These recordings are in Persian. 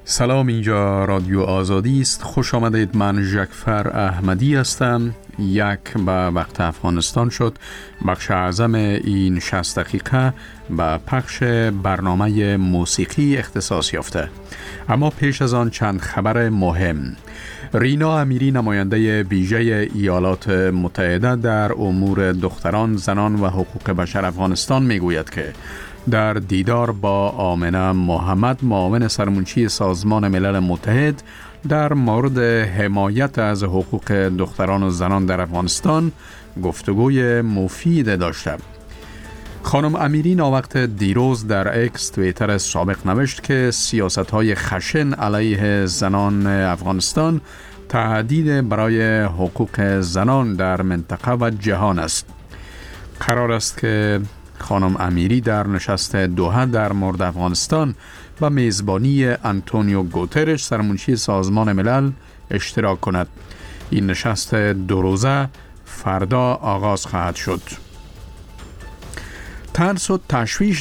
سلام، اینجا رادیو آزادی است. خوش آمدید. من ژکفر احمدی هستم. یک به وقت افغانستان شد. بخش اعظم این 60 دقیقه به پخش برنامه موسیقی اختصاص یافته. اما پیش از آن چند خبر مهم. رینا امیری، نماینده ویژه ایالات متحده در امور دختران، زنان و حقوق بشر افغانستان میگوید که در دیدار با آمنه محمد، معاون سرمنشی سازمان ملل متحد، در مورد حمایت از حقوق دختران و زنان در افغانستان گفتگوی مفید داشته. خانم امیری ناوقت دیروز در اکس توییتر سابق نوشت که سیاست‌های خشن علیه زنان افغانستان تهدید برای حقوق زنان در منطقه و جهان است. قرار است که خانم امیری در نشست دوحه در مورد افغانستان و میزبانی آنتونیو گوترش، سرمنشی سازمان ملل، اشتراک کند. این نشست دو روزه فردا آغاز خواهد شد. ترس و تشویش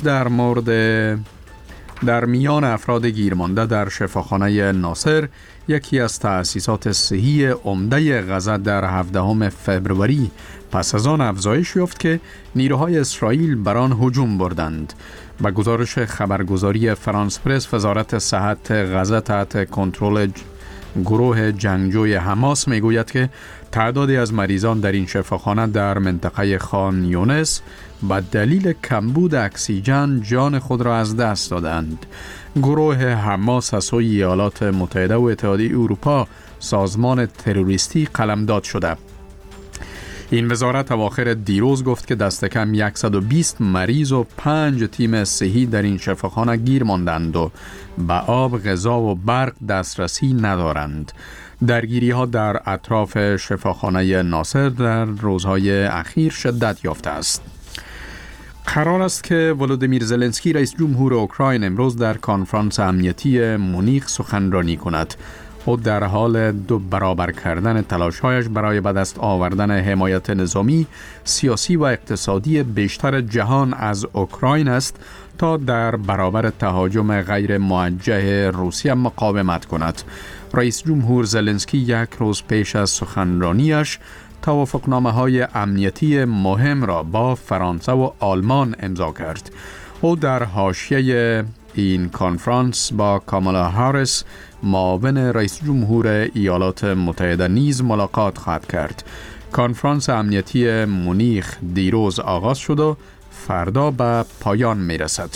در میان افراد گیرمانده در شفاخانه ناصر، یکی از تأسیسات صحی عمده غزه، در 17 فبروری پس از آن افزایش یافت که نیروهای اسرائیل بر آن هجوم بردند. با گزارش خبرگزاری فرانس پرس، وزارت صحت غزه تحت کنترل گروه جنگجوی حماس میگوید که تعدادی از مریضان در این شفاخانه در منطقه خان یونس به دلیل کمبود اکسیژن جان خود را از دست دادند. گروه حماس از سوی ایالات متحده و اتحادیه اروپا سازمان تروریستی قلمداد شده. این وزارت اواخر دیروز گفت که دست کم 120 مریض و 5 تیم صحی در این شفاخانه گیر ماندند و به آب، غذا و برق دسترسی ندارند. درگیری ها در اطراف شفاخانه ناصر در روزهای اخیر شدت یافته است. قرار است که ولودیمیر زلنسکی، رئیس جمهور اوکراین، امروز در کنفرانس امنیتی مونیخ سخنرانی کند. او در حال 2 برابر کردن تلاش‌هایش برای به دست آوردن حمایت نظامی، سیاسی و اقتصادی بیشتر جهان از اوکراین است تا در برابر تهاجم غیر موجه روسیه مقاومت کند. رئیس جمهور زلنسکی یک روز پیش از سخنرانیش توافقنامه‌های امنیتی مهم را با فرانسه و آلمان امضا کرد. او در حاشیه این کنفرانس با کامالا هاریس، معاون رئیس جمهور ایالات متحده، نیز ملاقات خواهد کرد. کنفرانس امنیتی مونیخ دیروز آغاز شد و فردا به پایان می رسد.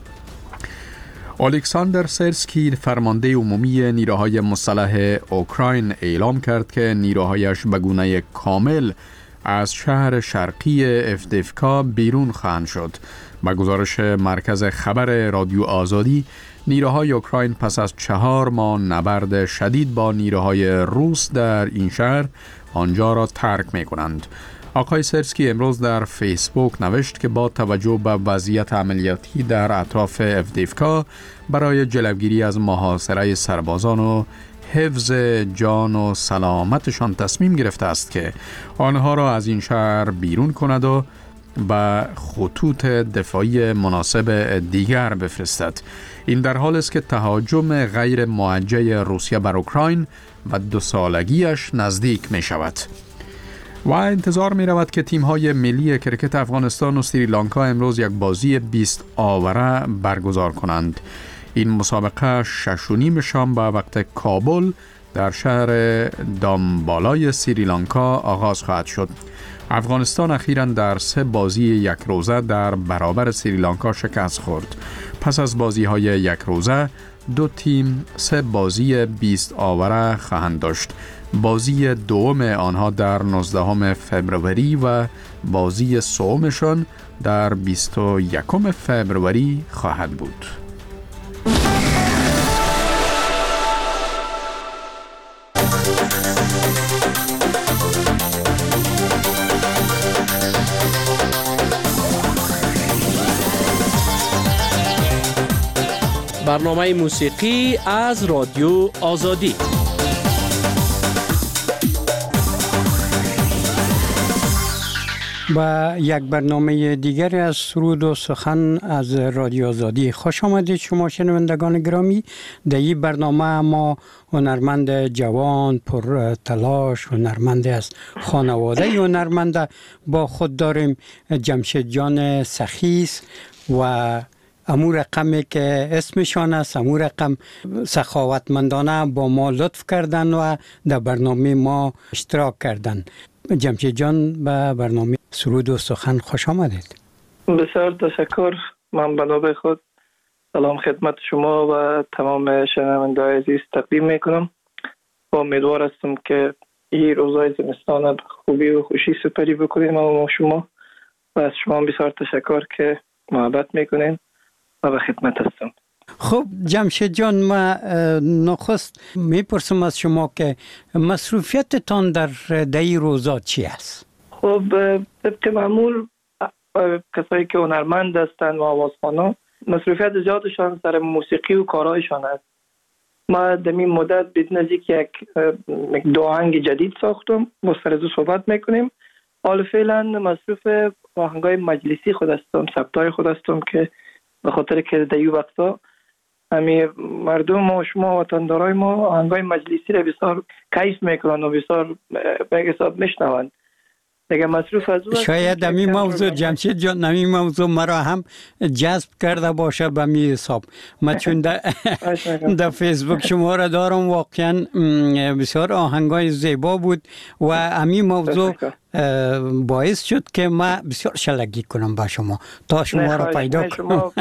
الکساندر سرسکی، فرمانده عمومی نیروهای مسلح اوکراین، اعلام کرد که نیروهایش به گونه کامل از شهر شرقی افدیفکا بیرون خواهند شد. با گزارش مرکز خبر رادیو آزادی، نیروهای اوکراین پس از 4 ماه نبرد شدید با نیروهای روس در این شهر آنجا را ترک می کنند. آقای سرسکی امروز در فیسبوک نوشت که با توجه به وضعیت عملیاتی در اطراف افدیفکا، برای جلوگیری از محاصره سربازان و حفظ جان و سلامتشان تصمیم گرفته است که آنها را از این شهر بیرون کند و به خطوط دفاعی مناسب دیگر بفرستد. این در حال است که تهاجم غیر موجه روسیه بر اوکراین و 2 سالگیش نزدیک می شود و انتظار می رود که تیم‌های ملی کرکت افغانستان و سریلانکا امروز یک بازی 20 آوره برگزار کنند. این مسابقه 6:30 شام به وقت کابل در شهر دامبالای سریلانکا آغاز خواهد شد. افغانستان اخیراً در 3 بازی 1 روزه در برابر سریلانکا شکست خورد. پس از بازی‌های 1 روزه 2 تیم 3 بازی 20 آوره خواهند داشت. بازی دوم آنها در 19 فبروری و بازی سومشان در 21 فبروری خواهد بود. برنامه موسیقی از رادیو آزادی. با یک برنامه دیگری از سرود و سخن از رادیو آزادی. خوش آمدید شما شنوندگان گرامی. در این برنامه ما هنرمند جوان پر تلاش، هنرمند از خانواده هنرمند با خود داریم، جمشید جان سخیس و امور رقمی که اسمشان است، امور رقم سخاوتمندانه با ما لطف کردن و در برنامه ما اشتراک کردن. جمشید جان به برنامه سرود و سخن خوش آمدید. بسیار تشکر. من به نوبه خود سلام خدمت شما و تمام شنوندگان عزیز تقدیم میکنم و امیدوار هستم که این روزهای زمستان خوبی و خوشی سپری بکنیم ما شما و از شما بسیار تشکر که محبت میکنین و به خدمت هستم. خب جمشید جان، ما نخست میپرسم از شما که مصروفیتتان در این روزا چی است؟ خب طبق معمول کسایی که هنرمند هستند و آوازخوانا مصروفیت زیادشان سر موسیقی و کارهایشان است. ما در این مدت بدون از یک دو آهنگ جدید ساختم، با سر از صحبت میکنیم. حال فعلا مصروف آهنگای مجلسی خود هستم، ثبتای خود هستم که به خاطر که در این وقتا همین مردم و شما وطندارای ما آهنگای مجلسی را بسیار کیف میکنن و بسیار به حساب میشنوند. دیگه مصروف از او شاید همین موضوع جمشید جان، همین موضوع مرا هم جذب کرده باشه به می حساب. من چون در فیسبوک شما را دارم، واقعا بسیار آهنگای زیبا بود و همین موضوع باعث شد که من بسیار شلگی کنم با شما تا شما را پیدا کنم.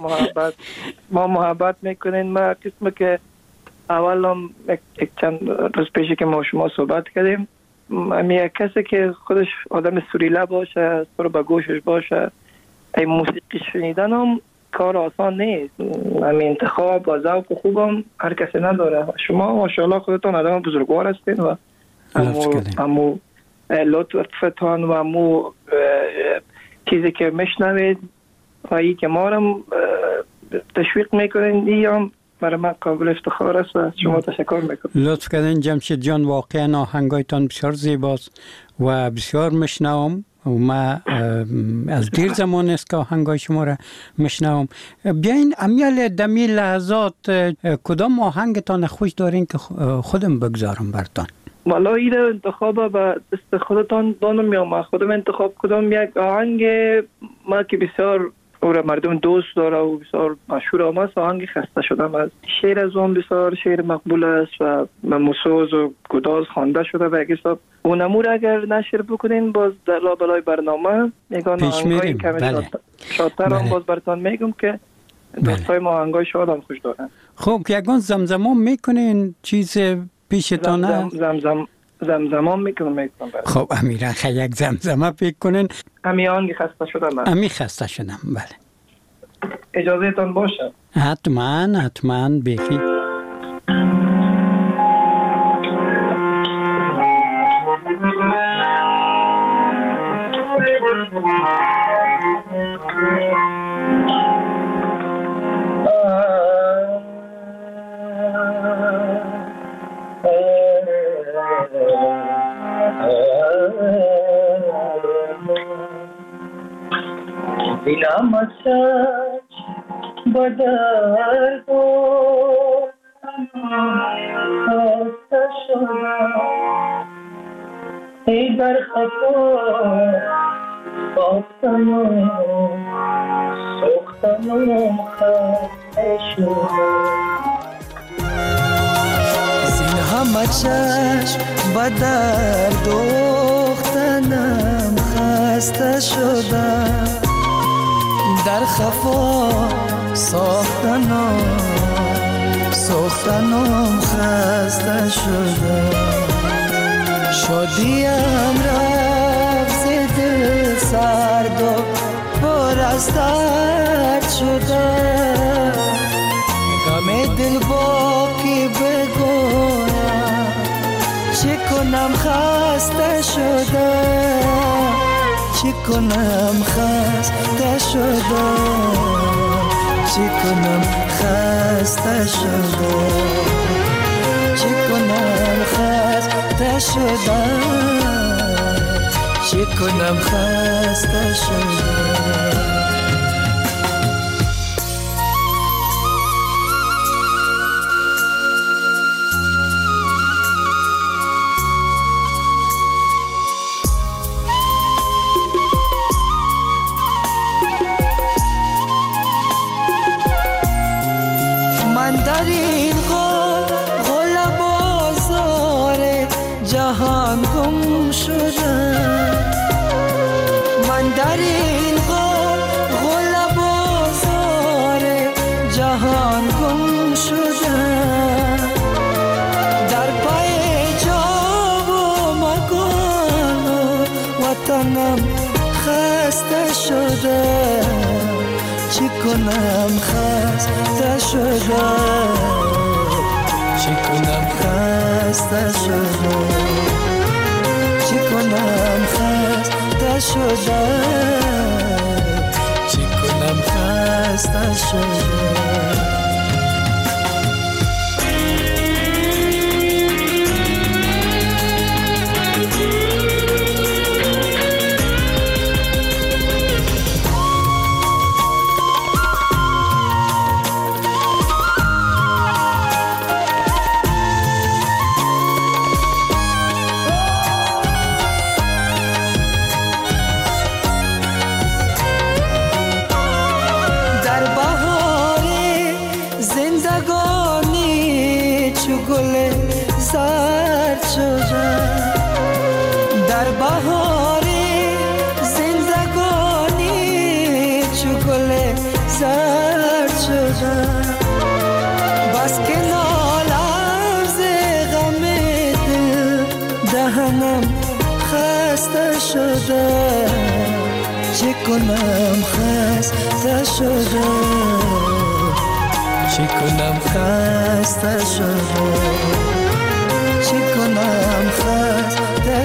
ما محبت میکنین. ما قسم که اول هم یک چند روز پیشی که ما شما صحبت کردیم، یک کسی که خودش آدم سوریله باشه، سر به گوشش باشه، این موسیقی شنیدن هم کار آسان نیست. همین انتخاب و ذوق خوبم هر کسی نداره. شما ماشاءالله خودتان آدم بزرگوار هستین و همو لطفتان و همو چیزی که میشنوید و این که ما رو تشویق میکنین، این هم برای من قابل افتخار است و شما تشکر میکنم. لطف کردین جمشید جان، واقعا آهنگایتان بسیار زیباست و بسیار میشنوم و ما از دیر زمان است که آهنگای شما را میشنوم. بیاین امیال دمی لحظات کدام آهنگتان خوش دارین که خودم بگذارم برتان؟ والا این انتخاب به دست خودتان دانم میام. خودم انتخاب کدام یک آهنگ ما که بسیار اور مردم دوست داره و بسیار مشهور است، آهنگ خسته شدم از شعر از اون بسیار شعر مقبول است و موسوز و گداز خوانده شده. به حساب اونمور اگر نشر بکنین باز در لابلای برنامه میگن آهنگای کمی شادتر هم باز براتون میگم که دوستای ما آهنگای شاد هم خوش دارن. خب یگان زمزمه میکنین چیز پیشتانه؟ زمزمان میکنم. خب امیران یک زمزمه بکنین. همین آهنگ خسته شدم. همین خسته شدم، بله. اجازه تان باشه؟ حتما بخی. دلم سچ بدر دو خسته شدم، ای در خفا بافتنم سختنم خسته شدم. زین همه چشم بدر دوختنم خسته شدم، در خفا ساختنم خسته شدم. شادیم رفت زد سرد و پر از درد شدم، غم دل باقی بگویم چه کنم خسته شدم، چی کنم خسته شدم، چی کنم خسته شدم، چی کنم خسته شدم، چی کنم خسته شدم. من در این غل بازار جهان گم شدم. من در این غل بازار جهان گم شدم. در پای جا و مکان و وطنم خسته شدم. چی کنم خسته شدم. چی کنم خسته شدم. چی کنم خسته شدم. چی کنم خسته شدم. زرد شدم. در بهار زندگانی چو گل زرد شدم. بس که نالم ز غم دل دهنم خسته شدم. چه کنم خسته شدم. چی کنم خسته شدم. چی کنم خسته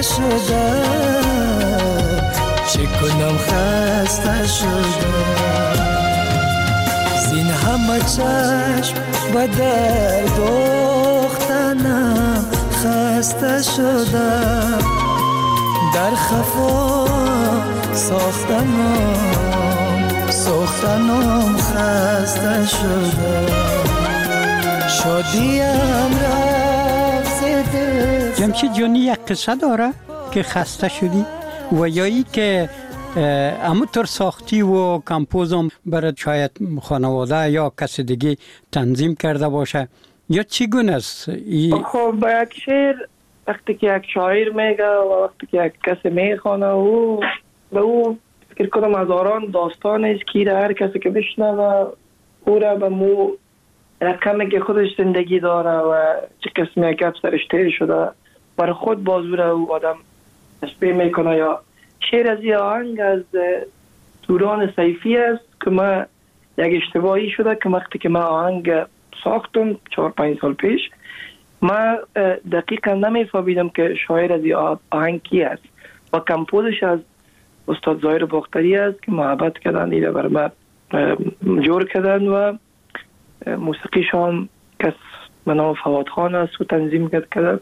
شدم. چی کنم خسته شدم. زین همه چشم به در دوختنم خسته شدم. در خفا ساختنم خسته شدم. شادیم رفت دل. جمشید جانی یک قصه داره که خسته شدی و یایی که همونطور ساختی و کمپوزم برای شاید خانواده یا کسی دیگه تنظیم کرده باشه یا چی گونه است؟ خب با یک شعر وقتی که یک شاعر میگه و وقتی که یک کسی میخوانه و به او فکر کنم هزاران داستان است که هر کسی که بشنوه او را به مو رقمی که خودش زندگی داره و چه قسمی که سرش تیر شده برای خود بازو را او آدم تشبیه میکنه. یا شعر از یه آهنگ از دوران صیفی است که ما یک اشتباهی شده که وقتی که ما آهنگ ساختم 4-5 سال پیش ما دقیقا نمیفهمیدم که شاعر از یه آهنگ کی است و کمپوزش از استاد ظاهر باختری است که محبت کردن ایره برای ما جور کردن و موسیقیشان کس به نام فواد خان است و تنظیم کردن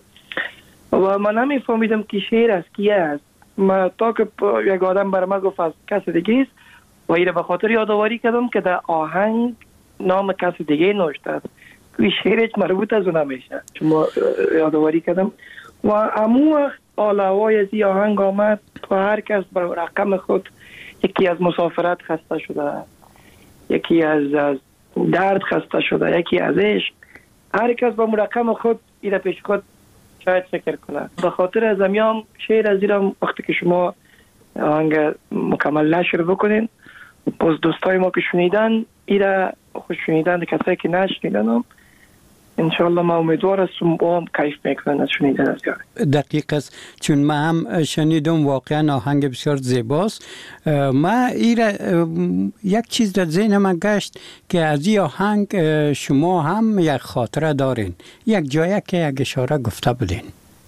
و من نمیفهمیدم که شعر از کی است. ما تا که یک آدم برای ما گفت از کس دیگه است و ایره به خاطر یادآوری کردم که در آهنگ نام کس دیگه نوشته است که شعرش مربوط از اون نمیشه چون یادآوری کردم و امو آلوای از این آهنگ آمد تو هر کس برای رقم خود یکی از مسافرت خسته شده، یکی از درد خسته شده، یکی از عشق. هر کس با رقم خود ایره پیش خود شاید فکر کنه. به خاطر از امیام شعر از ایران وقتی که شما آهنگ مکمل نشر بکنین باز دوستای ما که شنیدن ایره خوش شنیدن، کسایی که نشنیدن هم انشاءالله ما امیدوار هستم با هم کیف میکنن از شنیدن از یاره. دقیق است چون من هم شنیدم واقعا آهنگ بسیار زیباست. ما ایره یک چیز در ذهن من گشت که از این آهنگ شما هم یک خاطره دارین، یک جایی که یک اشاره گفته بودین.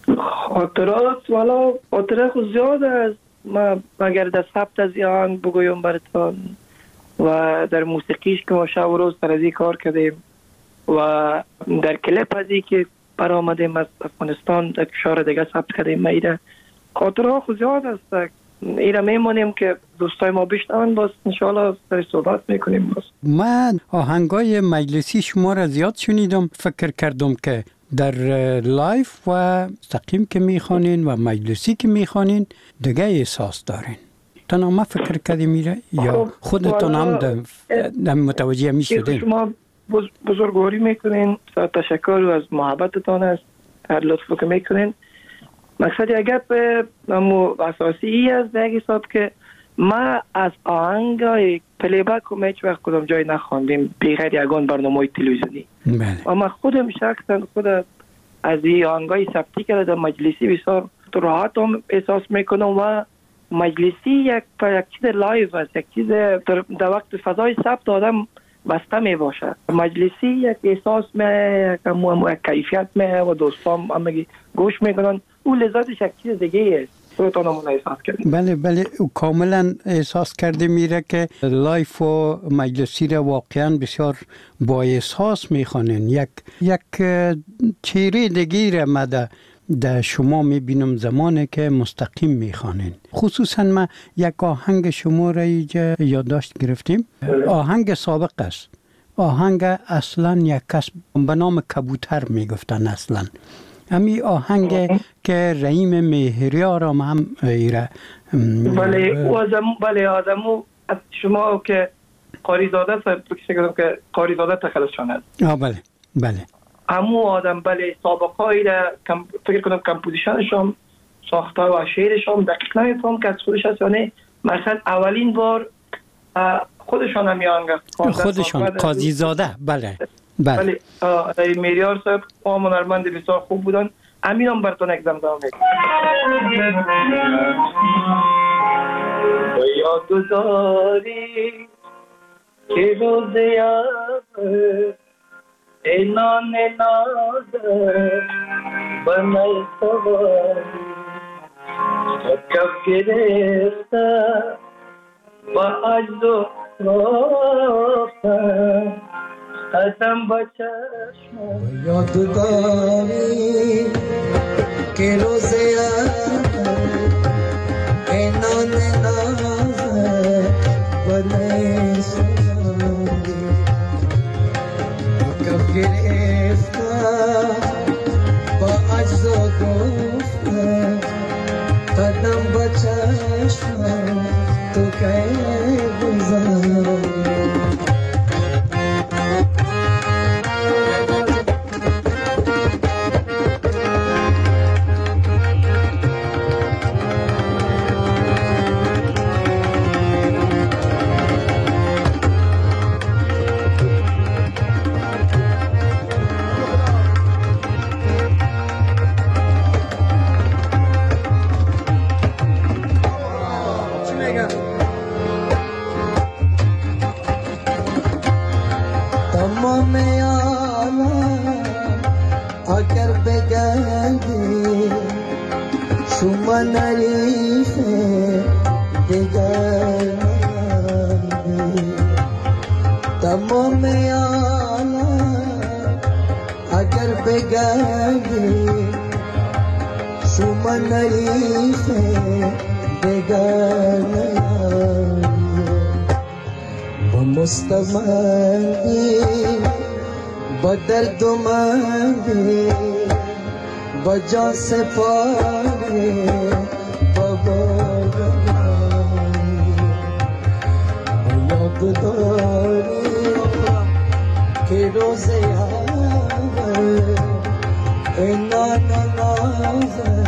خاطرات والا خاطره خود زیاد است. ما اگر در ثبت از این آهنگ بگویم براتون و در موسیقیش که ما شب و روز سر از این کار کردیم و در کلیپ ازی که برآمدیم از افغانستان در کشور دیگه ثبت کردیم. ایره خاطره خود زیاد است ایره میمونیم که دوستای ما بشنون، باز انشاءالله سر صحبت میکنیم. باز من آهنگای مجلسی شما را زیاد شنیدم، فکر کردم که در لایف و مستقیم که میخوانین و مجلسی که میخوانین دیگه احساس دارین. تنها ما فکر کردیم میره یا خودتون هم در متوجه میشدین؟ شما بزرگواری میکنین، تشکر از محبتتان است، هر لطف که میکنین. مقصد اگر به اساسی ای است به یک حساب که ما از آهنگای پلی بک و هیچ وقت کدام جای نخواندیم بغیر یگان برنامه تلویزیونی. و من خودم شخصا خود از این آهنگای ثبتی کرده مجلسی بسیار راحت هم احساس میکنم و مجلسی یک چیز لایو است، یک چیز در وقت فضای ثبت آدم بسته می باشه. مجلسی یک احساس یک کیفیت می و دوستان همگی گوش میکنن، اون لذتش یک چیز دیگه است. خودتان همون احساس کردیم؟ بله کاملا احساس کرده میره که لایف و مجلسی را واقعا بسیار با احساس میخوانین. یک چهره دیگه را ما در شما میبینم زمانی که مستقیم میخوانین. خصوصا ما یک آهنگ شما را اینجا یادداشت گرفتیم، آهنگ سابق است. آهنگ اصلا یک کس به نام کبوتر میگفتن اصلا. همین آهنگ که رحیم مهریار هم ایره. بله آدمو از شما که قاری زاده که قاری زاده تخلص شاند. بله همو آدم بله سابقایی را فکر کنم کمپوزیشنشون ساخته و شعرشون دقیق نمیفهم که از خودش هست یا نه. مثلا اولین بار خودشان هم آهنگ خودشان قاضی زاده. بله میریار صاحب هنرمند بسیار خوب بودن. امین هم براتون یک زمزمه میکنم. یاد داری که روز یاد اینان نازه بنای سواری کف گرفته با عجز و رفتن قدم با چشم. یاد داری که روز یاد اینان نازه بنای سواری کف گرفته با عجز و گفته قدم با چشم تو که گذاری. تمام عالم اگر بگردی شما نریخ دیگر نبی. تمام عالم اگر بگردی شما نریخ دیگر نبی. مستمندی با درد و مندی با جان سپاری با بادمانی. یاد داری که روز یاد اینان نازه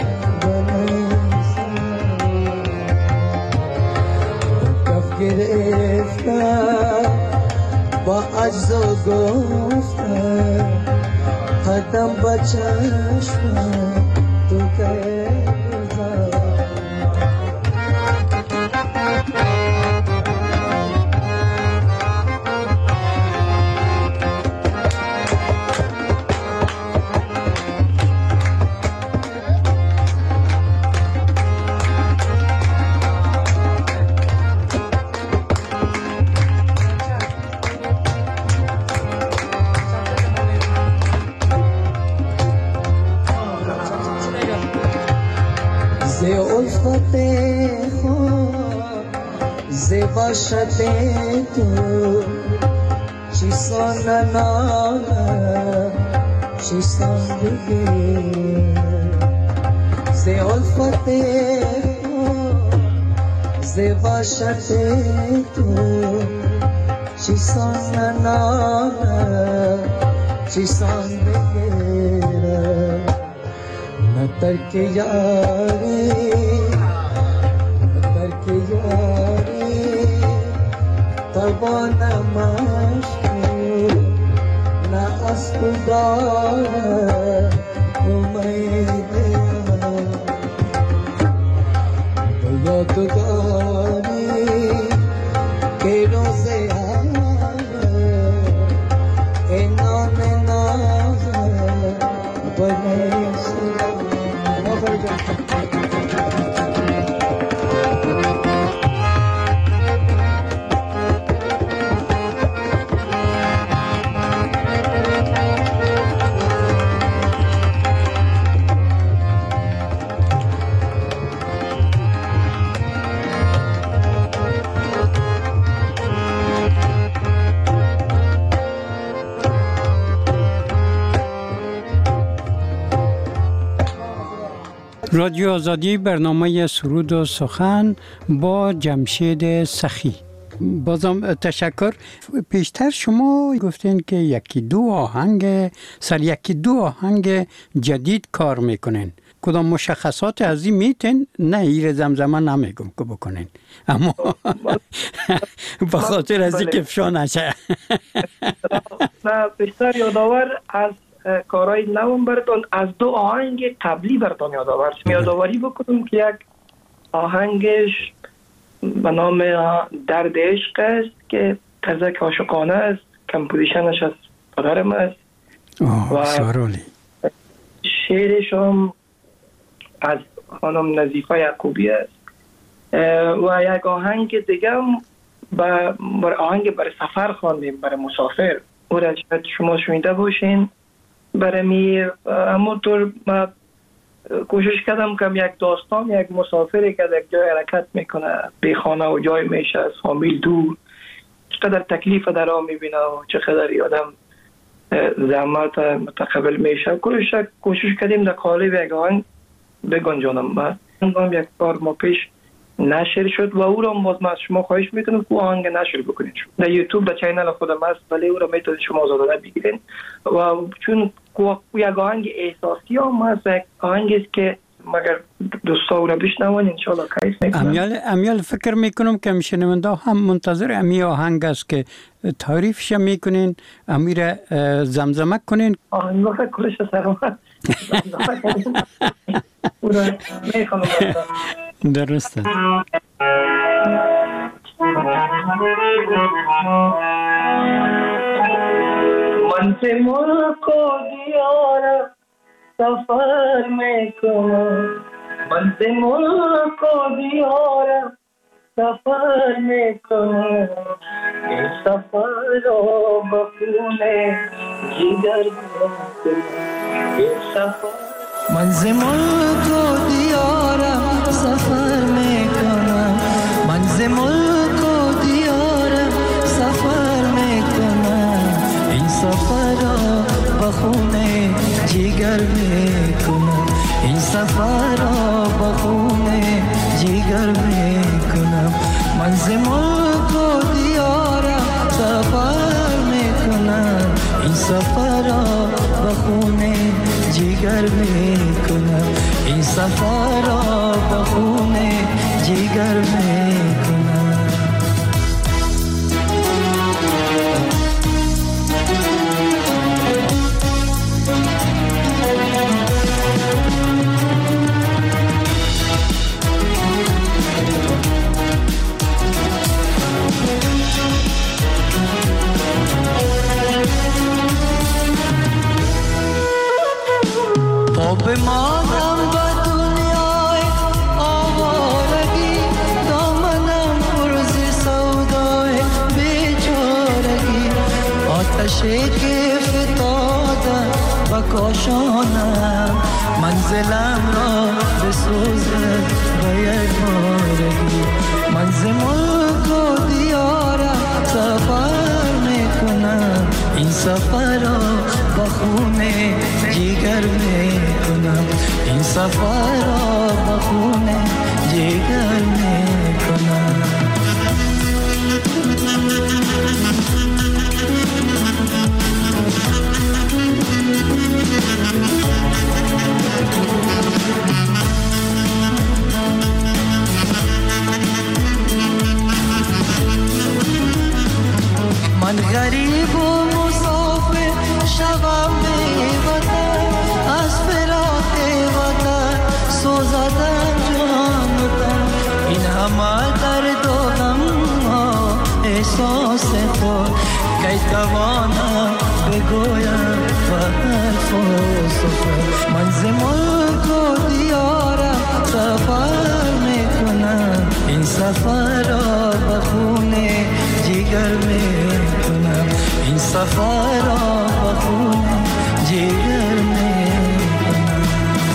گرفتم با عجز و گفتم قدم با چشم تو که خود ز وحشت تو چیسان ننالم چیسان بگیر ز الفت خود ز وحشت تو چیسان ننالم چیسان بگیر न तर्क यारी तबा न मश्कू न अस्पदार उम्मीद यादगारी के रोज़े आए नाम नाज बने رادیو آزادی برنامه سرود و سخن با جمشید سخی. بازم تشکر. پیشتر شما گفتین که یکی دو آهنگ جدید کار میکنین. کدام مشخصات از این میتین؟ نه ایر زمزمه نمیگم که بکنین، اما به خاطر از این که افشا نشه. نه بیشتر یادآور از کارهای نوم براتون از دو آهنگ قبلی براتون یادآوری بکنم که یک آهنگش به نام درد عشق است که قزک عاشقانه است، کمپوزیشنش از پدرم است و سوارولی. شعرش هم از خانم نظیفه یعقوبی است و یک آهنگ دیگه هم آهنگ برای سفر خواندیم، برای مسافر. او را شما شنیده باشین. برای همونطور من کوشش کردم که یک داستان یک مسافری که در جای حرکت میکنه، بی خانه و جای میشه، از فامیل دور، چقدر تکلیف در آن میبینه و چقدر آدم زحمت متقبل میشه. کوشش کردیم در قالب یک آهنگ بگنجانم. یک بار ما پیش نشر شد و او را باز من از شما خواهش میکنم که آهنگ نشر بکنید. در یوتیوب در چینل خودم هست، ولی او را میتونید شما آزادانه بگیرین و چون یک آهنگ احساسی هم هست، یک آهنگ است که مگر دوستا او را بشنون انشاءالله کیف میکنن. امیال فکر میکنم که شنونده هم منتظر امی آهنگ است که تعریفش میکنین، امی را زمزمه کنین. آهنگ فکر کلش سرمت زمزمه کنین او را میخونم. درسته. من سے ملک و دیار سفر میں کنم، من سے ملک و دیار سفر میں کنم، این سفر رو بخون جگر کنم، این سفر من سے ملک و دیار سفر میں کنم، من سے ملک و دیار سفر میں کنم، این سفر رو بخون جگر میکنم، این سفر را با خون جگر میکنم، من ز ملک و دیارم سفر میکنم، این سفر را با خون جگر میکنم، این سفر را با خون جگر میکنم. به مانم به دنیای آوارگی، دامنم پرز سودای بیچارگی، آتشی که فتادم و کاشانم، منزلم را بسوزه و یکبارگی من ز ملک و دیارم سفر میکنم این سفر را با خون جگر میکنم این سفر را با خون جگر میکنم من غریب و مسافر شبم به وطن از فراق وطن سوزدم جان بودم این همه درد و غم ها احساس تو کی توانم بگویم و حرف و سخن من ز ملک و دیارم سفر میکنم این سفر را به خون جگر میکنم این سفر را به خون جگر میکنم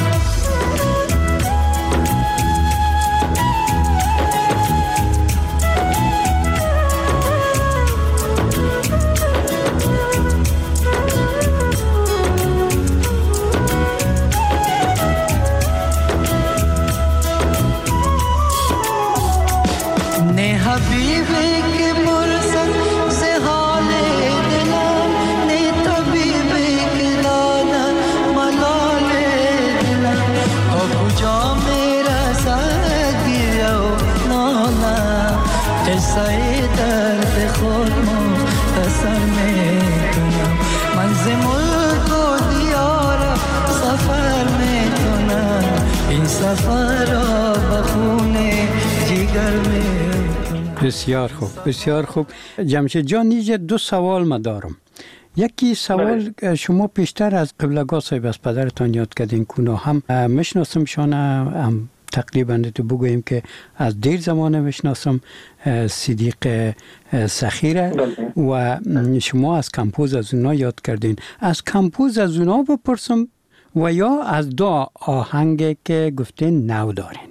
نه حبیبی که برسد ز حال دلم نه طبیبی که داند ملال دلم تا کجا میرسد گریه و نالم قصه درد خود مختصر میکنم من ز ملک و دیارم سفر میکنم این سفر را به خون جگر میکنم بسیار خوب بسیار خوب. جمشید جان نیجه دو سوال ما دارم. یکی سوال شما پیشتر از قبلگاه صاحب از پدرتان یاد کردین کنو هم مشناسم شانه هم تقریبا تو بگوییم که از دیر زمانه مشناسم صدیق سخیره و شما از کمپوز از اونا یاد کردین. از کمپوز از اونا بپرسم و یا از دو آهنگ که گفتین نو دارین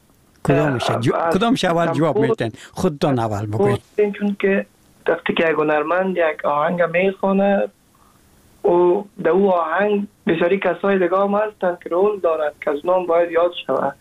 کدامش اول جواب میتین؟ خودتان اول بگوید. چون که وقتی که یک هنرمند یک آهنگ میخونه و در او آهنگ بسیاری کسای دیگه هم هستند که رول دارند که از نام باید یاد شود.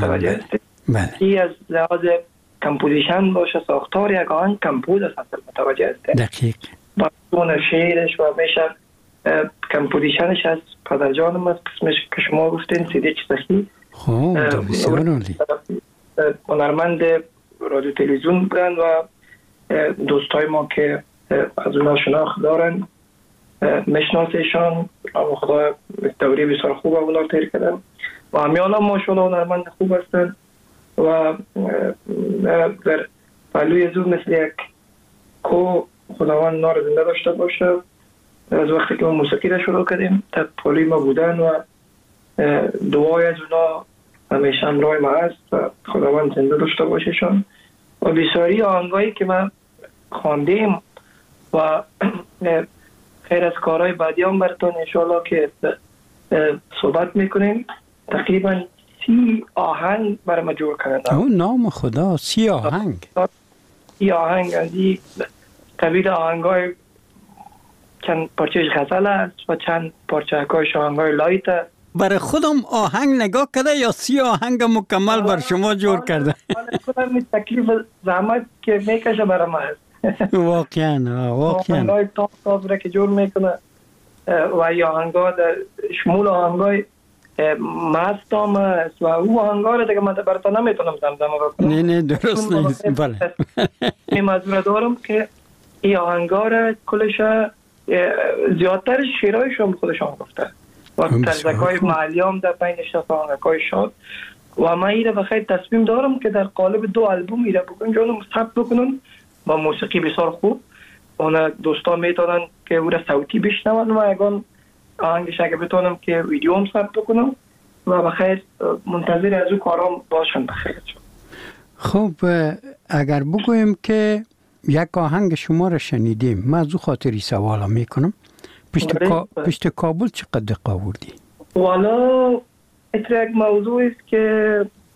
این از لحاظ کمپوزیشن باشه ساختار یک آهنگ کمپوز است متوجه است. دقیق. با اون شعرش و میشه کمپوزیشنش از پدرجانم است قسمش که شما گفتین صدیق سخی. خوب بسیار عالی. هنرمند رادیو تلویزیون بودن و دوستای ما که از اونا شناخت دارن مشناسیشان و خدا دوری بسیار خوب اونا تیر کردن و همیان هم ماشاءالله هنرمند خوب هستن و در پهلوی زود مثل یک کو خداوند نار زنده داشته باشه. از وقتی که ما موسیقی را شروع کردیم تا پهلوی ما بودن و دعای از اونا همیشه همراه ما هست و خداوند زنده داشته باششان و بسیاری آهنگایی که ما خواندیم و خیر از کارهای بعدی هم براتون انشاءالله که صحبت میکنیم. تقریبا 30 آهنگ برای ما جور کردن. او نام خدا 30 آهنگ. 30 آهنگ از این قبیل آهنگای چند پارچهش غزل است و چند پارچه‌هایش آهنگای لایت است. برای خودم آهنگ نگاه کرده یا 30 آهنگ مکمل بر شما جور کرده؟ من تکلیف زحمت که میکشه برای ما هست. واقعا آهنگای تاپ را که جور میکنه و یا آهنگا در شمول آهنگای مست هم است و او آهنگا را دیگه من برای نمیتونم زمزمه بکنم. نه درست نیست. بله این مزور دارم که این آهنگا را کلش زیادتر شیرایشون خودشان گفته و ترزکای محلی هم در بینش آهنگای شاد و من ایره بخیر تصمیم دارم که در قالب 2 آلبوم ایره بکنم جانم ثبت بکنم با موسیقی بسیار خوب. اون دوستا میتونن که او را صوتی بشنون و اگان آهنگش اگه بتونم که ویدیو هم ثبت بکنم و بخیر منتظر از او کارام باشن بخیر. خب اگر بگویم که یک آهنگ شما را شنیدیم من از او خاطری سوالا میکنم. پشت کابل چقدر دقیق آوردی؟ والا اتر یک موضوع است که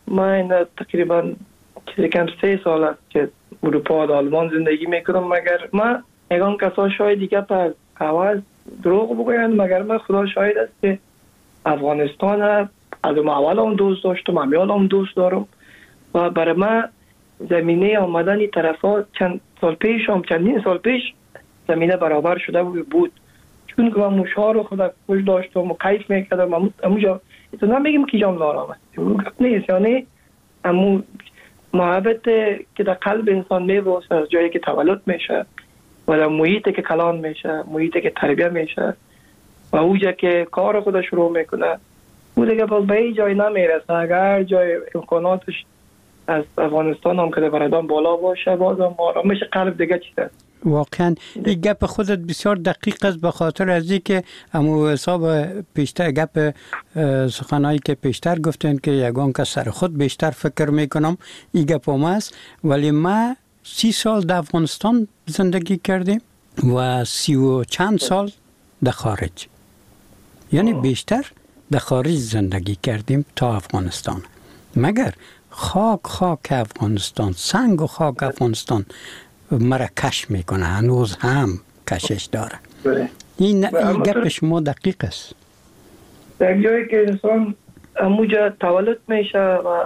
من تقریبا چیزی کم 3 سال است که اروپا و آلمان زندگی میکنم. مگر من یگان کسا شاید دیگه پر عوض دروغ بگویند، مگر من خدا شاید است که افغانستان از اول هم دوست داشتم، همیال هم دوست دارم و برای من زمینه آمدن این طرفا چندین سال پیش زمینه برابر شده بود، چون که من موشها رو خدا خوش داشتم و کیف میکردم. اموجا ایتون نمیگیم که جام لارام است، نیست، یعنی امو محبت که در قلب انسان میبوسه از جایی که تولد میشه و در محیطی که کلان میشه، محیطی که تربیه میشه و اوجا که کار خود شروع میکنه، او دیگه باز به این جای نمیرسه. اگر جای امکاناتش از افغانستان هم که بردان بالا باشه، باز هم آرامش قلب دیگه چیزه. واقعا این گپ خودت بسیار دقیق است، به خاطر از این که امو حساب پیشتر گپ سخنایی که پیشتر گفتن که یگان که سر خود بیشتر فکر میکنم، این گپ هم است. ولی ما 30 سال در افغانستان زندگی کردیم و 30 و چند سال در خارج، یعنی بیشتر در خارج زندگی کردیم تا افغانستان. مگر خاک افغانستان، سنگ و خاک افغانستان مرا کش میکنه، هنوز هم کشش داره. این گپ شما دقیق است. در جایی که انسان اموجا تولد میشه و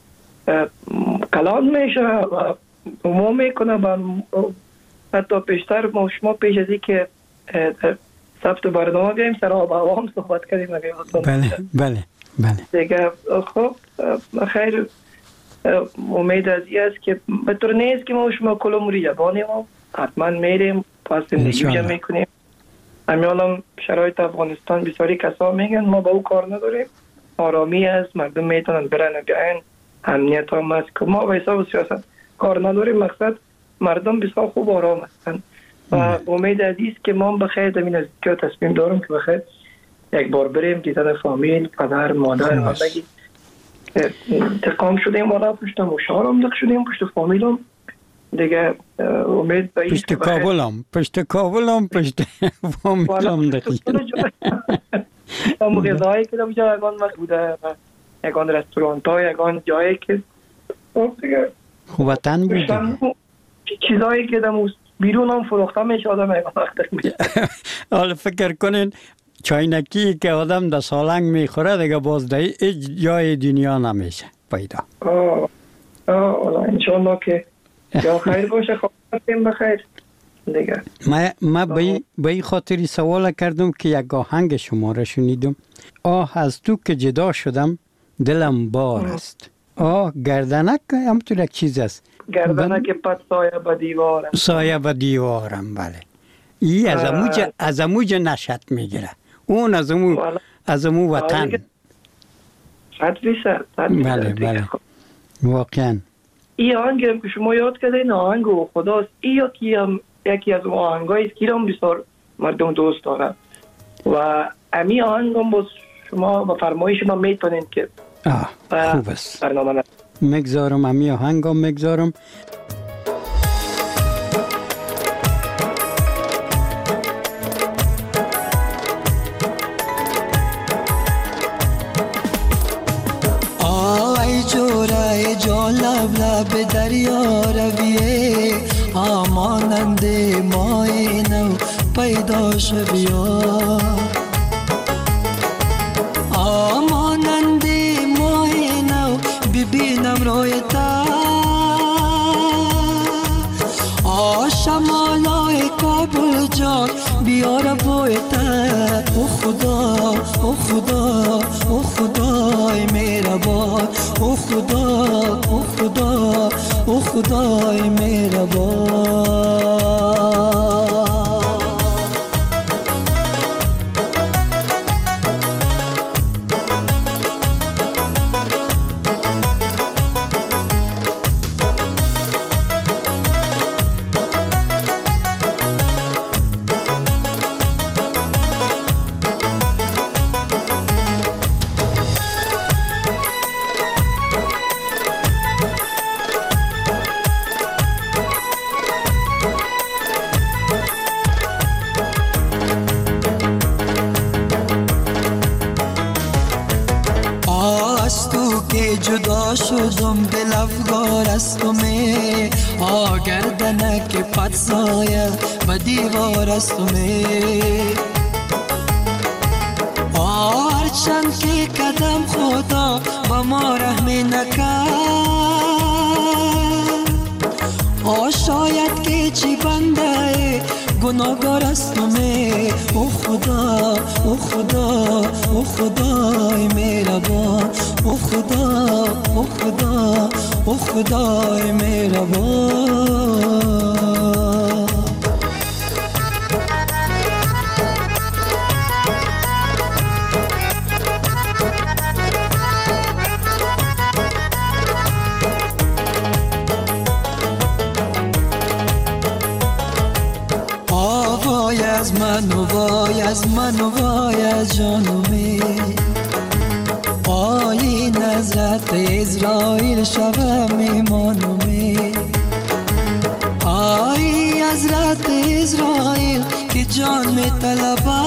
کلان میشه و ما میکنه و حتی پیشتر ما شما پیش از این که ثبت برنامه بیاییم سر آب هوا هم صحبت کردیم. بله دیگه خب خیر، امید از این است که به طور نیست که ما شما کلوم ریجبانیم، حتما میریم پس زندگی میکنیم. همیالم شرایط افغانستان بسیاری کسا میگن ما با او کار نداریم، آرامی است، مردم میتونن برن بیاین، امنیت هم است که ما با حساب سیاست کار نداریم. مقصد مردم بسیار خوب آرام هستن و امید از این است که ما بخیر زمین از که تصمیم دارم که بخیر یک بار بریم دیدن فامیل، پدر، مادر و بگید تقام شدیم والا پشت مشارم دق شدیم پشت فامیلم دیگه. امید به پشت کابلم پشت فامیلم دقیق هم غذایی که در یگان وقت بوده، یگان رستورانت ها، یگان جایی که وطن بوده، چیزایی که در بیرون هم فروخته میشه آدم یگان وقت میشه. حالا فکر کنین چاینکی که آدم در سالنگ میخوره دیگه باز در جای دنیا نمیشه پیدا. انشالله که یا خیر باشه، خواهیم بخیر دیگه. ما به این خاطری سوال کردم که یک آهنگ شما را شنیدم، آه از تو که جدا شدم دلم بار است. گردنک همطور یک چیز است، گردنک پت سایه به دیوارم. بله، این از اموج نشت میگیره، اون از امو وطن. بله واقعا. این آهنگ هم که شما یاد کردین آهنگ و خداست، این یکی از آهنگایی است که هم بسیار مردم دوست دارن و امی آهنگ هم باز شما با فرمایش ما میتونین که خوب است. مگذارم امی آهنگ هم مگذارم. لب دریا رویه آمانند مای نو پیدا شبیا، آمانند مای نو ببینم روی تا شمالای کابل جان بیار بوی تا. او خدا او خدا او خدای مهربان، او خدا او خدا او خدای مهربان. است و می گردنک پد سایه و دیوار است و می هرچند که قدم خدا با ما رحمی نکرد شاید که چی بنده گناهگار است و می او خدا او خدا او خدای مهربان او خدا او خدا او خدای مهربان از من و وای از من و وای از جانومی آی نظرت اسرائیل شب میمانومی آی حضرت اسرائیل که جان میطلبه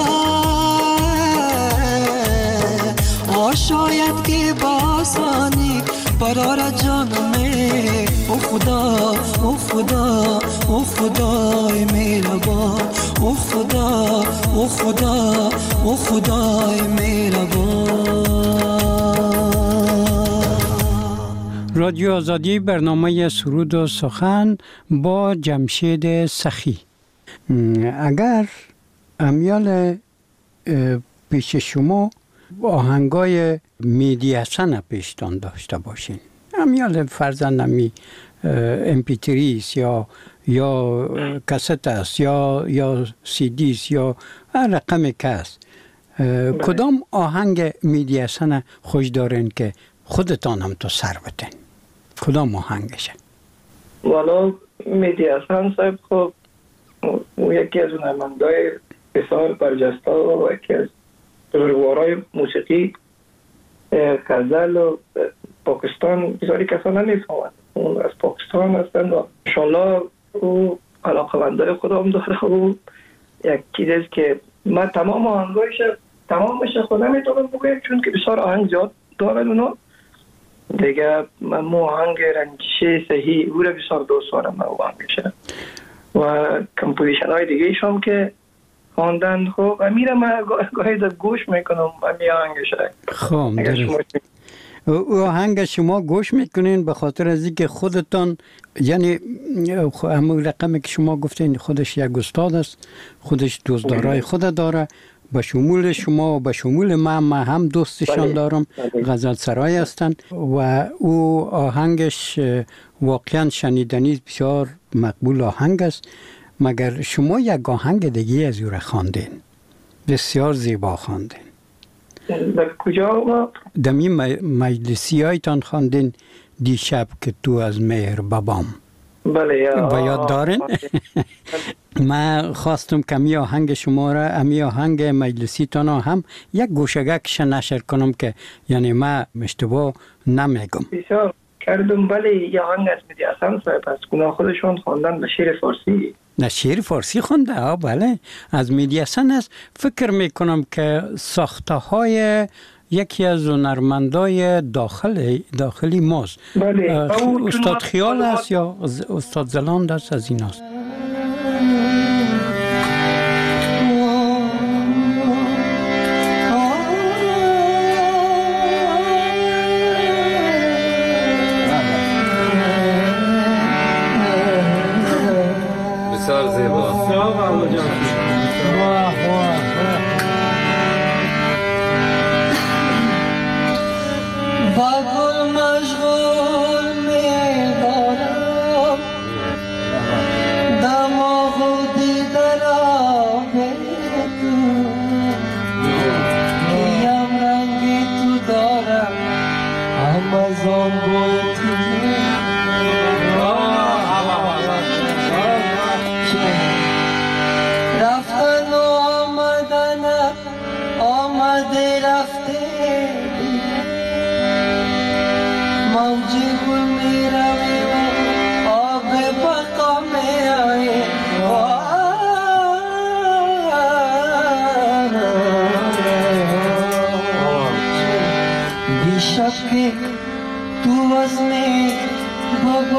شاید که با آسانی برار جانومی او خدا او خدا او خدای مهربان او خدا او خدا او خدای مهربان. رادیو آزادی برنامه سرود و سخن با جمشید سخی. اگر امیال پیش شما آهنگای مهدی حسن پیشتان داشته باشین، امیال فرزندمی MP3 یا کست است یا CD است یا رقم کس، کدام آهنگ مهدی حسن خوش دارین که خودتان هم تو سر بتین؟ کدام آهنگشه؟ والا مهدی حسن صاحب خب یکی از هنرمندای بسیار برجسته و یکی از بزرگوارای موسیقی غزل و پاکستان بسیاری کسان نمیفهمند، اون از پاکستان هستند و انشالله او علاقه‌مندای خودم داره و یک چیزی که من تمام آهنگایش تمامش خود نمیتونم بگویم چون که بسیار آهنگ زیاد دارن اونا دیگه. من آهنگ رنجشه صحیح او را بسیار دوست دارم من آهنگشه و کمپوزیشن های دیگه ایشم که خواندن. خب امیره من گاهی در گوش میکنم امی آهنگشه. خب او آهنگ شما گوش میکنین به خاطر از اینکه خودتان، یعنی همون رقمی که شما گفتین خودش یک استاد است، خودش دوستدارای خود داره، به شمول شما و به شمول من هم دوستشان دارم، غزل سرای هستن و او آهنگش واقعا شنیدنی بسیار مقبول آهنگ است. مگر شما یک آهنگ دیگه از او را خواندین، بسیار زیبا خواندین. در کجا؟ دمی مجلسی هایتان خواندین دیشب که تو از مهر بابام. بله با یاد دارین؟ من خواستم که امی آهنگ شما را، امی آهنگ مجلسی تانا هم یک گوشگک نشر کنم که یعنی من اشتباه نمیگم. بسیار کردم. بله یه آهنگ از مهدی حسن صاحب است، اونا خودشون خواندن به شعر فارسی. نه شعر فارسی خونده؟ بله از مهدی حسن است. فکر میکنم که ساخته های یکی از هنرمندای داخلی ماست. بله استاد خیال است یا استاد زلاند است، از این است. رفتن و آمدن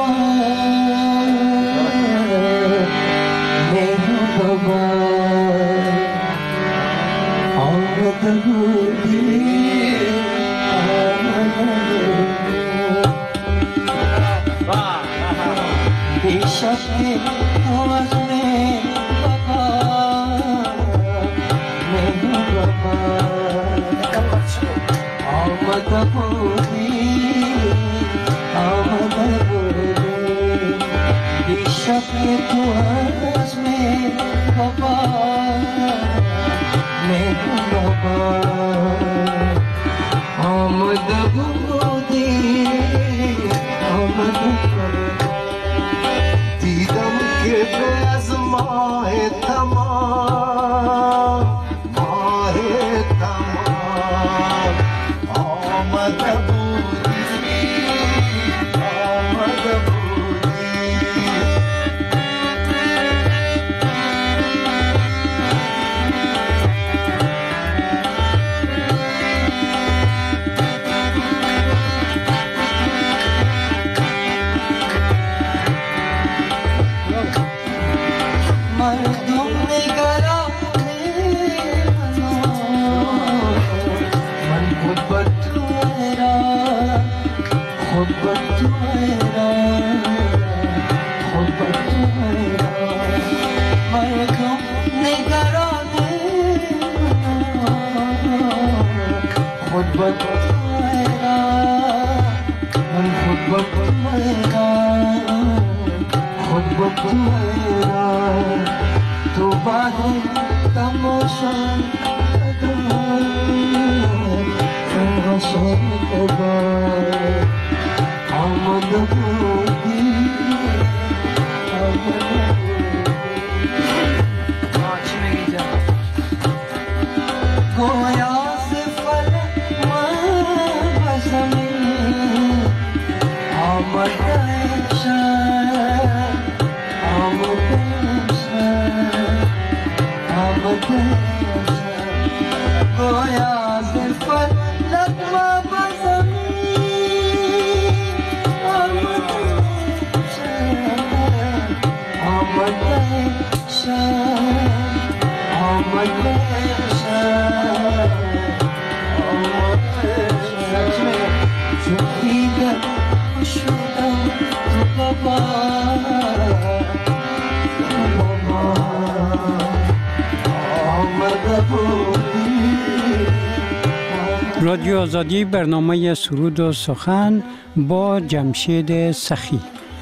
رادیو آزادی، برنامه سرود و سخن با جمشید سخی.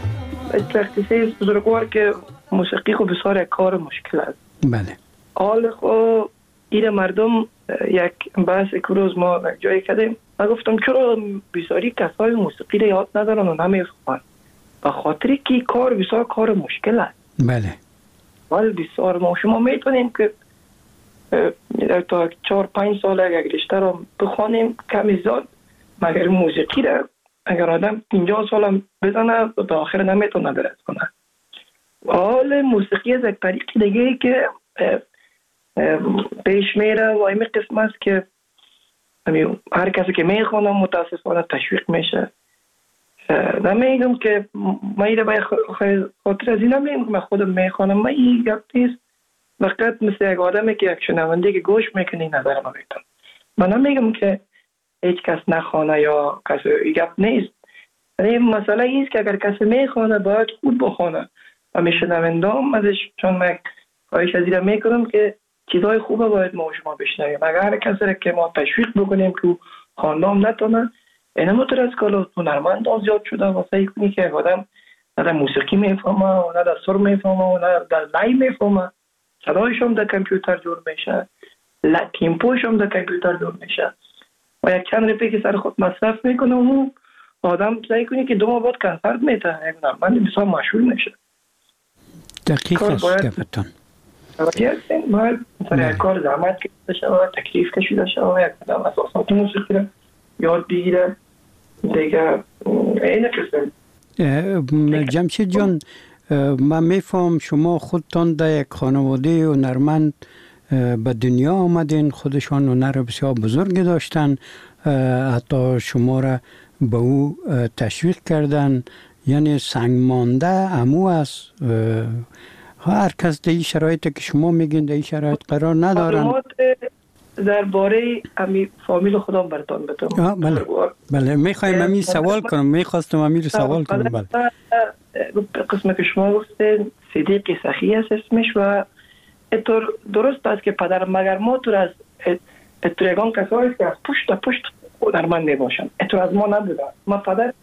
تخصیص بزرگوار که موسیقی خو بسیار کار مشکل است. بله. حال خو این مردم یک بحث یک روز ما جایی کردیم. من گفتم چرا بسیاری کسای موسیقی را یاد ندارن و نمیفهمن؟ به خاطری که کار بسیار کار مشکل است. بله. ولی بسیار ما شما میتونیم که تا 4-5 سال یک رشته را بخوانیم کمی زیاد، مگر موسیقی را اگر آدم 50 سال هم بزنه به آخر نمیتونه درست کنه. حال موسیقی از یک طریق دیگه که پیش میره و این قسم است که هر کسی که میخوانه متاسفانه تشویق میشه. نمیگم که من ایره باید خاطر از این نمیگم که من خودم میخوانم، من این گپ نیست، فقط مثل یک آدمی که یک شنونده که گوش میکنه نظر ما بیتم. من نمیگم که هیچ کس نخوانه یا کسی این گپ نیست. مسئله ایست که اگر کسی میخوانه باید خود بخوانه و میشنونده هم ازش، چون من خواهش از این میکنم که چیزهای خوبه باید ما شما بشنویم. اگر هر کسی را که ما تشویق بکنیم که خواندام نتونه، اینه مترس که هنرمند زیاد شده و سعی کنی که آدم نه در موسیقی میفهمه و نه در سر میفهمه و نه در لای میفهمه، صدایش هم در کامپیوتر جور میشه، تیمپوش هم در کامپیوتر جور میشه و یک چند رپی که سر خود مصرف میکنه و آدم سعی کنی که 2 ماه بعد کنسرت میته، یک هنرمند بسیار مشهور میشه. دقیق است گفتن. باید مثلا یک کار زحمت کشیده شود، تکلیف کشیده شود، یک آدم اساسات موسیقی را یاد بگیره دیگه. این قسم جمشید جان، من میفهم شما خودتان در یک خانواده هنرمند به دنیا آمدین، خودشان هنر بسیار بزرگی داشتن، حتی شما را به او تشویق کردن یعنی سنگ مانده امو است. هر کس در این شرایطی که شما میگین در این شرایط قرار ندارن. معلومات درباره امی فامیل خودم براتون بدم. بله میخوایم امی سوال کنم، میخواستم امی رو سوال کنم. بله قسمت که شما گفتین صدیق سخی است اسمش و اینطور درست است که پدر مگر ما تو از اتریگان کسایی که از پشت هنرمند میباشن، اینطور از ما نبودن. ما پدر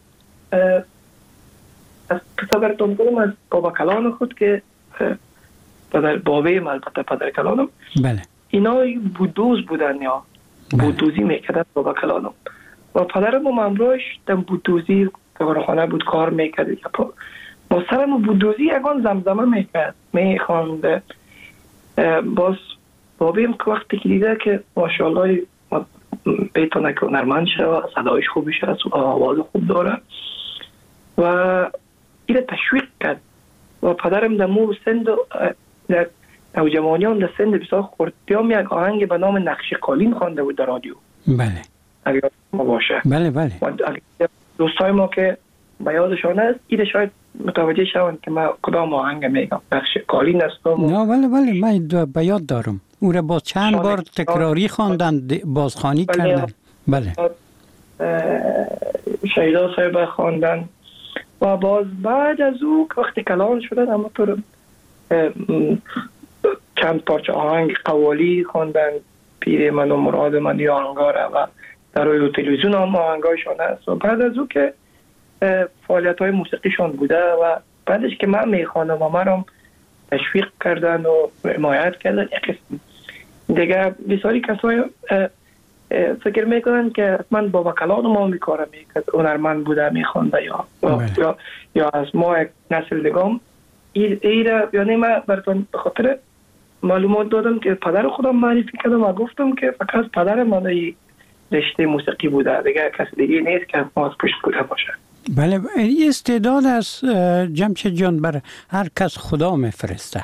از پسرتون کنم از بابا کلان خود که پدر بابیم، البته پدر کلانم. بله اینا بودوز بودن یا بودوزی میکردن بابا کلانم و پدرم و ممروش در بودوزی کارخانه بود کار میکرد. با سرم بودوزی یکان زمزمه میکرد میخواند. باز بابیم که وقتی که دیده که ماشاءالله بیتونه که هنرمند شد، صدایش خوبی شد، آواز خوب داره و اینه تشویق کرد و پدرم در مو سند در نوجوانیان در سند بسیار خردیام یک آهنگ به نام نقش قالین خوانده بود در رادیو. بله اگر ما باشه بله و دوستای ما که به یادشان است اینه شاید متوجه شوند که ما کدام آهنگ میگم. نقش قالین است. نه بله من به یاد دارم او را با چند بار تکراری خواندن، بازخوانی کردن. بله شهیدا صاحب خواندن و باز بعد از او وقتی کلان شدن اما تو چند پارچه آهنگ قوالی خواندن، پیر من و مراد من یا آهنگاره و در روی تلویزیون هم آهنگایشان هست و بعد از او که فعالیت های موسیقیشان بوده و بعدش که من میخوانم و من هم تشویق کردن و حمایت کردن. دیگه بسیاری کسای فکر میکنن که من بابا کلان ما میکاره میکرد هنرمند بوده میخوانده یا از ما یک نسل دیگم ایره. یعنی من براتون به خاطر معلومات دادم که پدر خودم معرفی کردم و گفتم که فقط پدر من رشته موسیقی بوده، دیگه کسی دیگه نیست که ما از پشت بوده باشه. بله این استعداد از جمشید جان بر هر کس خدا میفرسته.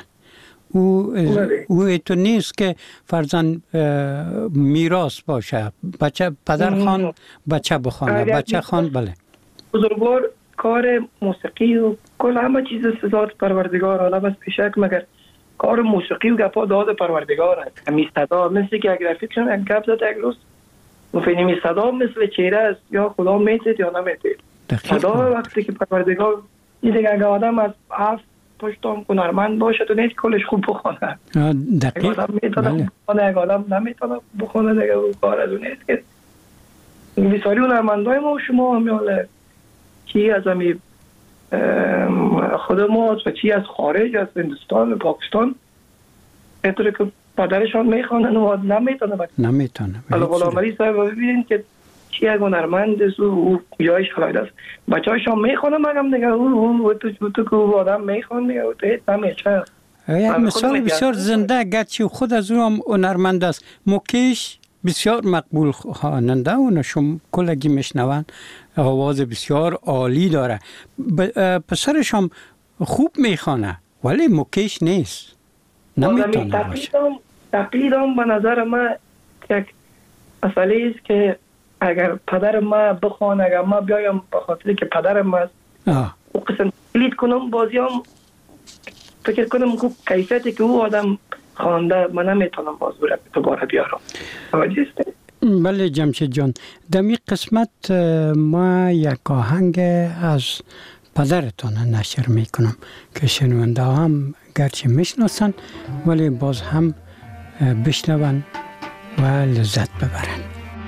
او تو نیست که فرزن میراث باشه، بچه پدر خان بچه بخوانه، بچه خان. بله بزرگوار کار موسیقی و کل همه چیز سزاد پروردگار، حالا بس پیشک مگر کار موسیقی و گپا داد پروردگار است. همی صدا مثل که اگر فکرم یک گپ زد یک روز مفهمی صدا مثل چهره است، یا خدا میتید یا نمیتید. صدا وقتی که پروردگار دیگه اگر آدم از هفت پشتم هنرمند باشه تو نیست کلش خوب بخونه. دقیق. یک آدم میتونه بخونه، یک آدم نمیتونه بخونه، دیگه اون کار از اون نیست که بسیاری هنرمندای ما و شما همیاله چی از همی خود ما و چی از خارج از هندوستان و پاکستان اینطوری که پدرشان میخوانن و نمیتونه. حالا غلام علی صاحب ببینید که چی یک هنرمند است و جایش خلاید است، بچه هایشان میخوانن مگم دیگه او تو که آدم میخوان دیگه تو هیچ نمیشه. یک مثال بسیار زنده گرچه خود از او هم هنرمند است. موکیش بسیار مقبول خواننده و نشون کلگی میشنون، آواز بسیار عالی داره. پسرش هم خوب میخوانه ولی موکیش نیست، نمیتونه باشه. تقلیدم به نظر من یک مسئله است که اگر پدر ما بخوانه، اگر ما بیایم به خاطر که پدرم است او قسم تقلید کنم، بازی هم فکر کنم که کیفیتی که او آدم خوانده من نمیتونم باز دوباره بیارم. بله جمشید جان، در این قسمت ما یک آهنگ از پدرتان نشر میکنم که شنونده هم گرچه میشناسن ولی باز هم بشنون و لذت ببرن.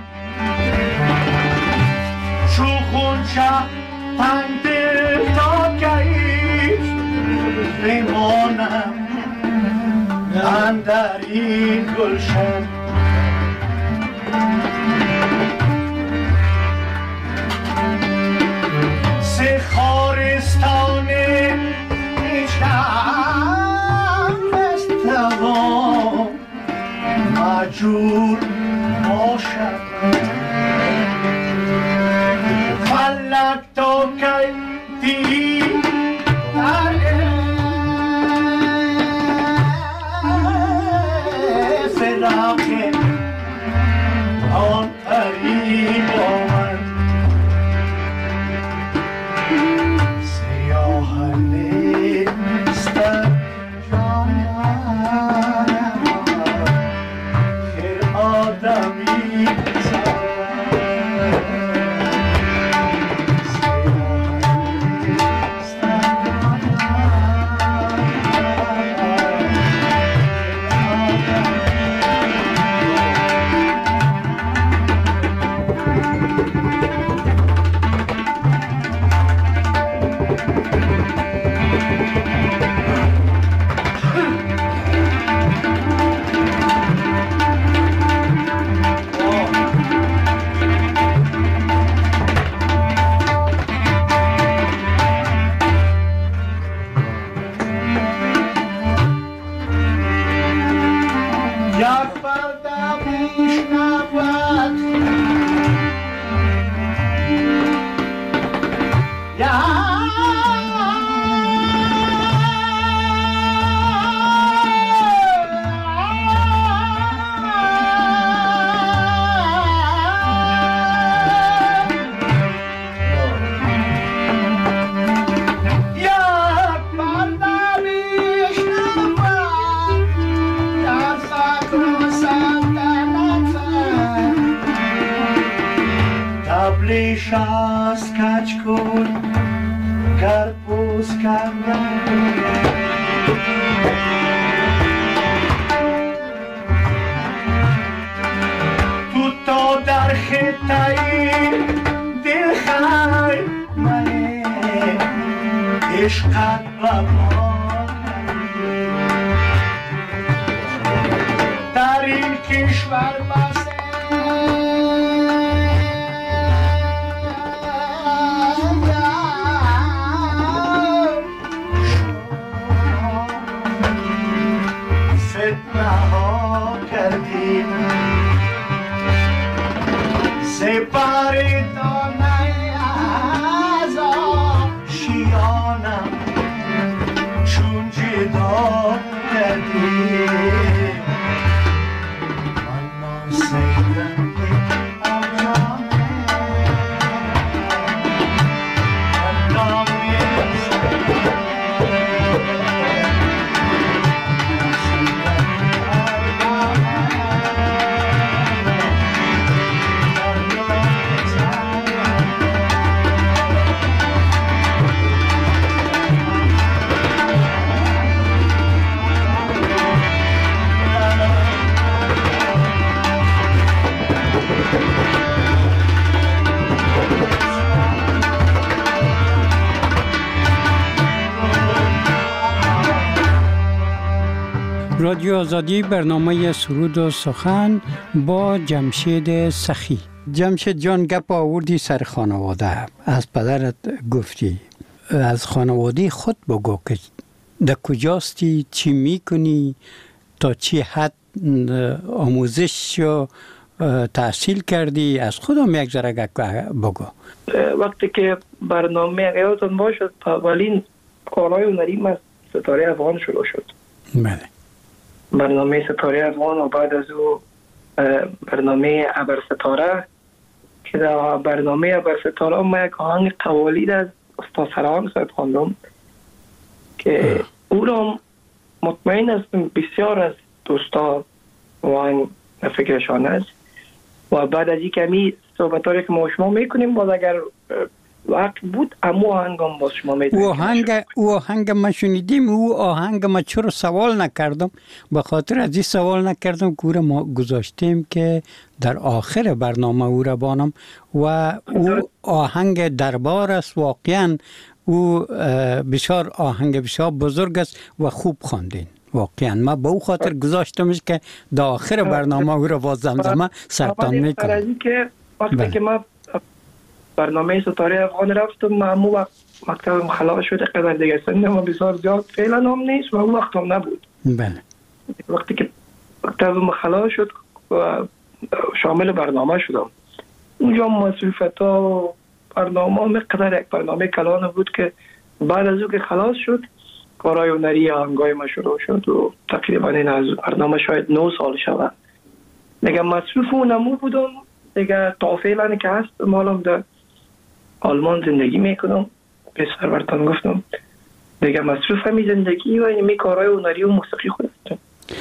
شوخون شا تنگ دل تا کهیش بمانم اندر این گلشن، سه خارستان هیچم بستوان مجور باشد فلک تا که دی در فراق آن قریب آمد رادیو آزادی برنامه سرود و سخن با جمشید سخی. جمشید جان گپ آوردی سر خانواده، از پدرت گفتی، از خانواده خود بگو که در کجاستی، چی میکنی، تا چی حد آموزش و تحصیل کردی، از خودم یک ذره بگو. وقتی که برنامه یادتون باشد اولین کارهای هنری از ستاره افغان شروع شد. بله. برنامه ستاره افغان و بعد از او برنامه ابر ستاره که در برنامه ابر ستاره ما یک آهنگ قوالید از استاد سرهنگ صاحب خواندم که او را مطمئن هستم بسیار از دوستا آهنگ فکرشان است و بعد از این کمی صحبتاری که ما شما میکنیم باز اگر وقت بود امو آهنگ هم باز شما میدونیم. او آهنگ ما شنیدیم، او آهنگ ما چرا سوال نکردم، به خاطر از این سوال نکردم که ما گذاشتیم که در آخر برنامه او را بانم و او آهنگ دربار است. واقعا او بسیار آهنگ بسیار بزرگ است و خوب خواندین. واقعا ما به او خاطر گذاشتمش که در آخر برنامه او را باز زمزمه سرتان میکنم. وقتی که ما برنامه ستاره افغان رفتم معمول وقت مکتبم خلاص شده قدر دیگه سنم بسیار زیاد فعلا هم نیست و اون وقت هم نبود. بله. وقتی که مکتبم خلاص شد و شامل برنامه شدم اونجا مصروفیت ها و برنامه هم قدر یک برنامه کلان بود که بعد از او که خلاص شد کارهای هنری آهنگای ما شروع شد و تقریبا این از برنامه شاید 9 سال شود دیگه مصروف و نمو بودم دیگه تا فعلا که هست مالم در آلمان زندگی میکنم. به سرورتان گفتم دیگه مصروف همی زندگی و این کارهای هنری و موسیقی خود هستم.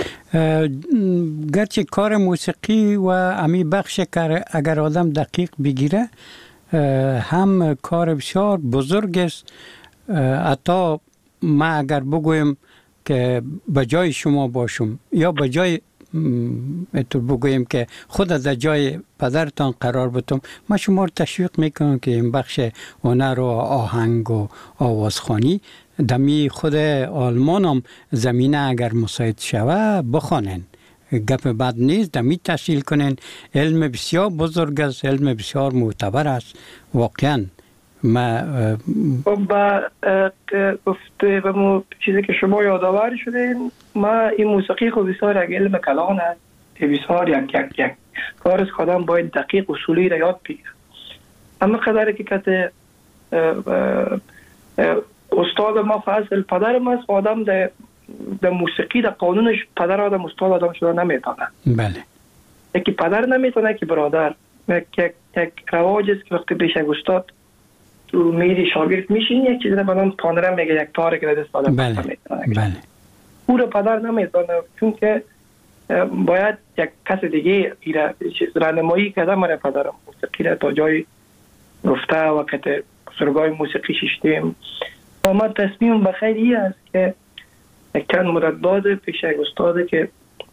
گرچه کار موسیقی و امی بخش کار اگر آدم دقیق بگیره هم کار بسیار بزرگ است. حتی ما اگر بگویم که بجای شما باشم یا بجای اتو بگویم که خود در جای پدرتان قرار بتم، ما شما رو تشویق میکنم که این بخش هنر و آهنگ و آوازخوانی دمی خود آلمان هم زمینه اگر مساعد شوه بخوانن. گپ بد نیست، دمی تحصیل کنن. علم بسیار بزرگ است، علم بسیار معتبر است واقعا. ما گفته و چیزی که شما یادآور شدین، ما این موسیقی خود بسیار یک علم کلان است، بسیار یک کار از خودم باید دقیق اصولی را یاد بگیرم. اما قدری که کت استاد ما فاصل پدرم است، آدم در موسیقی در قانونش پدر آدم استاد آدم شده نمیتونه. بله. یکی پدر نمیتونه که برادر. یک رواج است که وقتی پیش یک استاد تو میری شاگرد میشین یک چیز رو بدن پانره میگه یک تاره که دست آدم بله. بله. او رو پدر نمیتونه، چون که باید یک کس دیگه رانمایی کرده. من پدرم موسیقی را تا جای گفته وقت بزرگای موسیقی ششتیم و ما تصمیم بخیری است که یک چند مدت بعد پیش یک استاده که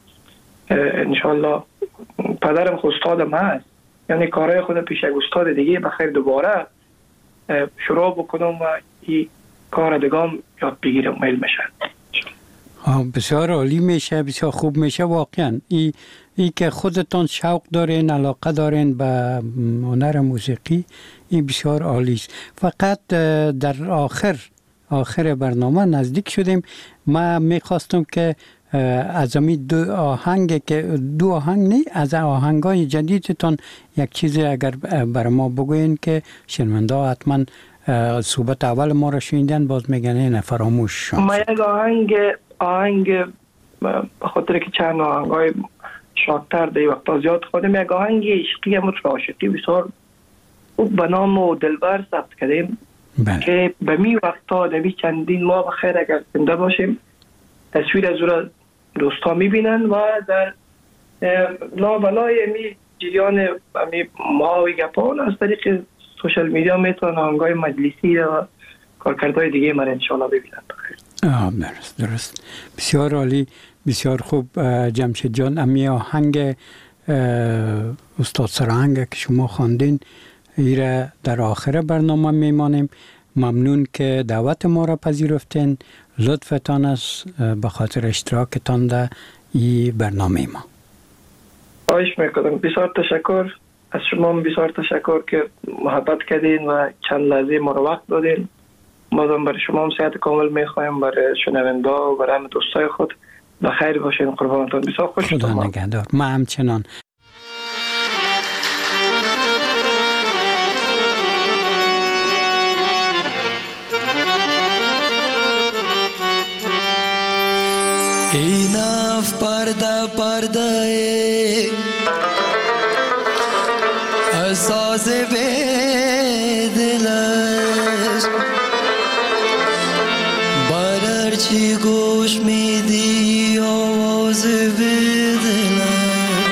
انشالله پدرم خود استادم هست، یعنی کارهای خود پیش یک استاد دیگه بخیر دوباره شروع بکنم و این کار دگام یاد بگیرم و علمشن. بسیار عالی میشه، بسیار خوب میشه واقعا. ای که خودتان شوق دارین، علاقه دارین به هنر موسیقی، این بسیار عالی است. فقط در آخر برنامه نزدیک شدیم. ما میخواستم که از امی دو آهنگ نه، از آهنگای جدیدتان یک چیزی اگر بر ما بگوین که شنونده ها حتما صحبت اول ما را شنیدن باز میگن نه فراموش شد. ما یک آهنگ به خاطر که چند آهنگای شادتر دی وقتا زیاد خودم یک آهنگ عشقی هم عاشقی بسیار به نام دلبر ثبت کردیم. بله. که به می وقتا دمی چندین ماه بخیر اگر زنده باشیم تصویر از او را دوستا میبینن و در لابلای می جریان ماهوی گپان از طریق سوشل میدیا میتونن آهنگای مجلسی و کارکردهای دیگه من انشاءالله ببینن. درست. بسیار عالی، بسیار خوب. جمشید جان، امی آهنگ استاد سرهنگ که شما خواندین ایره در آخر برنامه میمانیم. ممنون که دعوت ما را پذیرفتین. لطفتان است به خاطر اشتراکتان در این برنامه ما. خواهش میکنم. بسیار تشکر از شما، بسیار تشکر که محبت کردین و چند لحظه ما را وقت دادین. بازم برای شما هم صحت کامل میخوایم، برای شنونده و برای همه دوستای خود بخیر باشین. قربانتون. بسیار خوش شدم. خدا نگهدار. ما همچنان. این اف پرده اساس به دلش برچی گوش میدی آواز به دلش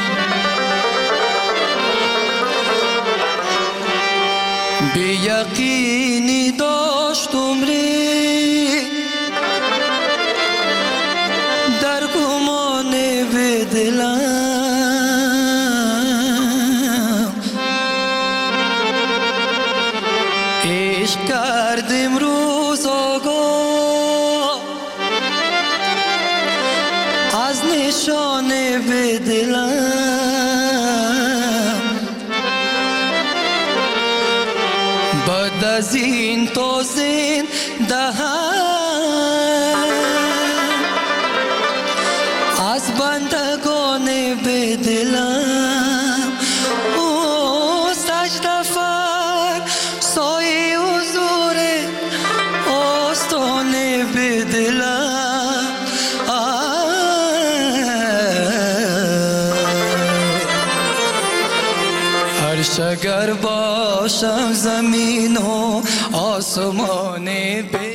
بی یقینی داشتم ری در گمان به دلم عشق کردم روز آگاه از نشان به دلم بعد از این تا زنده از بندگان به دلم او سجده فر سایه حضور آستانه به دلم هر شگر باشم زمین و آسمان به